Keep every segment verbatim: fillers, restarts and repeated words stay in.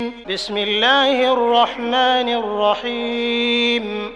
بسم الله الرحمن الرحيم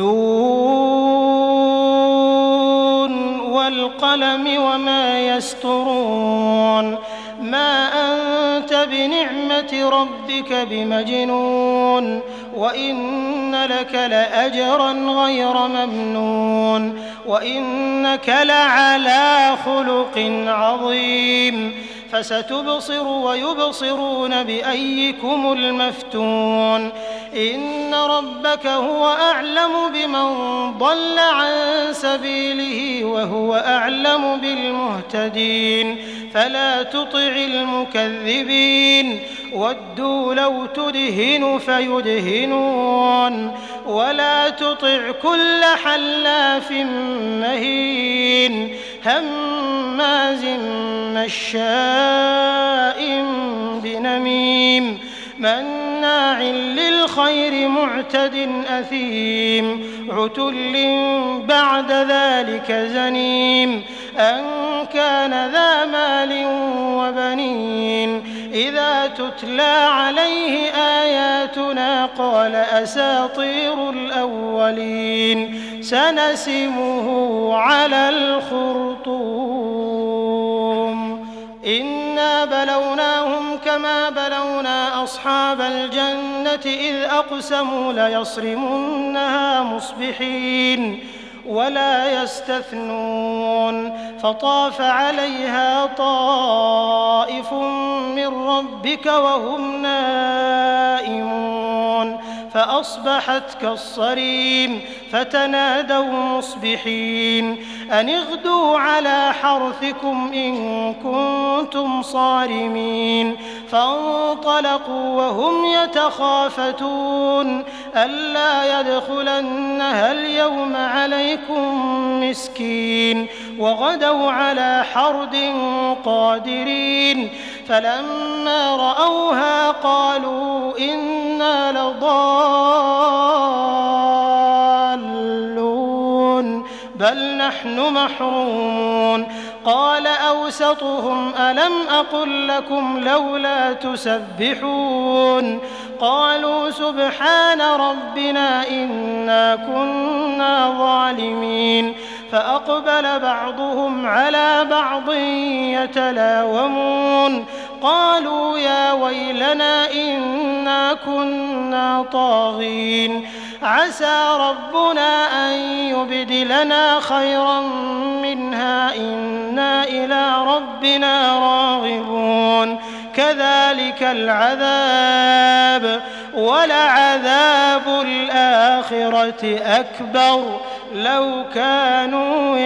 نون والقلم وما يسطرون ما أنت بنعمة ربك بمجنون وإن لك لأجرا غير ممنون وإنك لعلى خلق عظيم فستبصر ويبصرون بأيكم المفتون إن ربك هو أعلم بمن ضل عن سبيله وهو أعلم بالمهتدين فلا تطع المكذبين ودوا لو تدهن فيدهنون ولا تطع كل حلاف مهين هماز مشاء بنميم مناع للخير معتد أثيم عتل بعد ذلك زنيم أن كان ذا مال وبنين إذا تتلى عليه آياتنا قال أساطير الأولين سنسمه على الخرطوم إنا بلوناهم كما بلونا أصحاب الجنة إذ أقسموا ليصرمنها مصبحين ولا يستثنون فطاف عليها طائف من ربك وهم نائمون فأصبحت كالصريم فتنادوا مصبحين أن اغدوا على حرثكم إن كنتم صارمين فانطلقوا وهم يتخافتون ألا يدخلنها اليوم عليكم مسكين وغدوا على حرد قادرين فلما رأوها قالوا إنا لضالون بل نحن محرومون قال أوسطهم ألم أقل لكم لولا تسبحون قالوا سبحان ربنا إنا كنا ظالمين فأقبل بعضهم على بعض يتلاومون قالوا يا ويلنا إنا كنا طاغين عسى ربنا أن يبدلنا خيرا منها إنا إلى ربنا راغبون كذلك العذاب ولعذاب الآخرة أكبر لو كانوا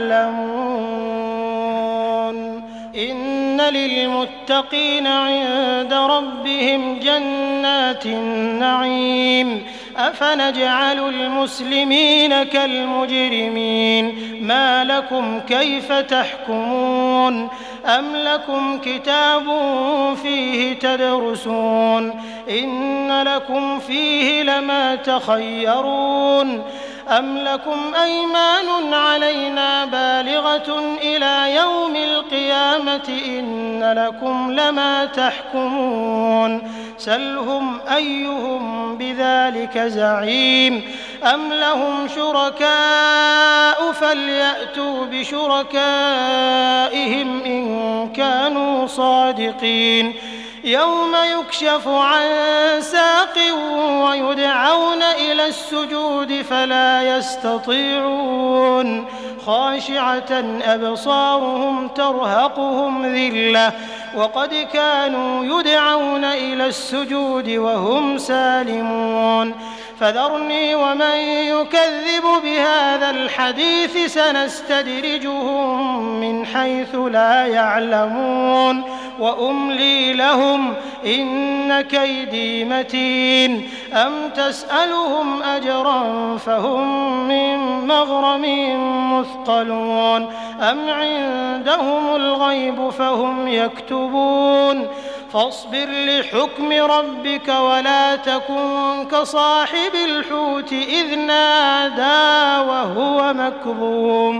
يعلمون إن للمتقين عند ربهم جنات النعيم أفنجعل المسلمين كالمجرمين ما لكم كيف تحكمون أم لكم كتاب فيه تدرسون إن لكم فيه لما تخيرون أم لكم أيمان علينا بالغة إلى يوم القيامة إن لكم لما تحكمون سلهم أيهم بذلك زعيم أم لهم شركاء فليأتوا بشركائهم إن كانوا صادقين يوم يكشف عن ساق ويدعون إلى السجود فلا يستطيعون خاشعة أبصارهم ترهقهم ذلة وقد كانوا يدعون إلى السجود وهم سالمون فذرني ومن يكذب بهذا الحديث سنستدرجهم من حيث لا يعلمون وأملي لهم إن كيدي متين أم تسألهم أجرا فهم من مغرم مثقلون أم عندهم الغيب فهم يكتبون فاصبر لحكم ربك ولا تكن كصاحب الحوت إذ نادى وهو مكظوم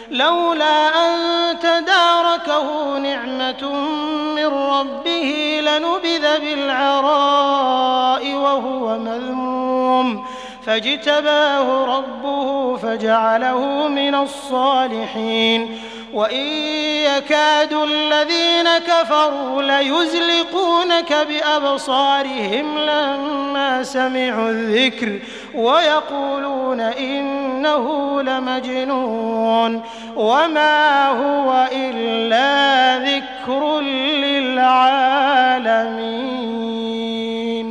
لولا أن تداركه نعمة من ربه لنبذ بالعراء وهو مذموم فاجتباه ربه فجعله من الصالحين وإن يكاد الذين كفروا ليزلقونك بأبصارهم لما سمعوا الذكر ويقولون إنه لمجنون وما هو إلا ذكر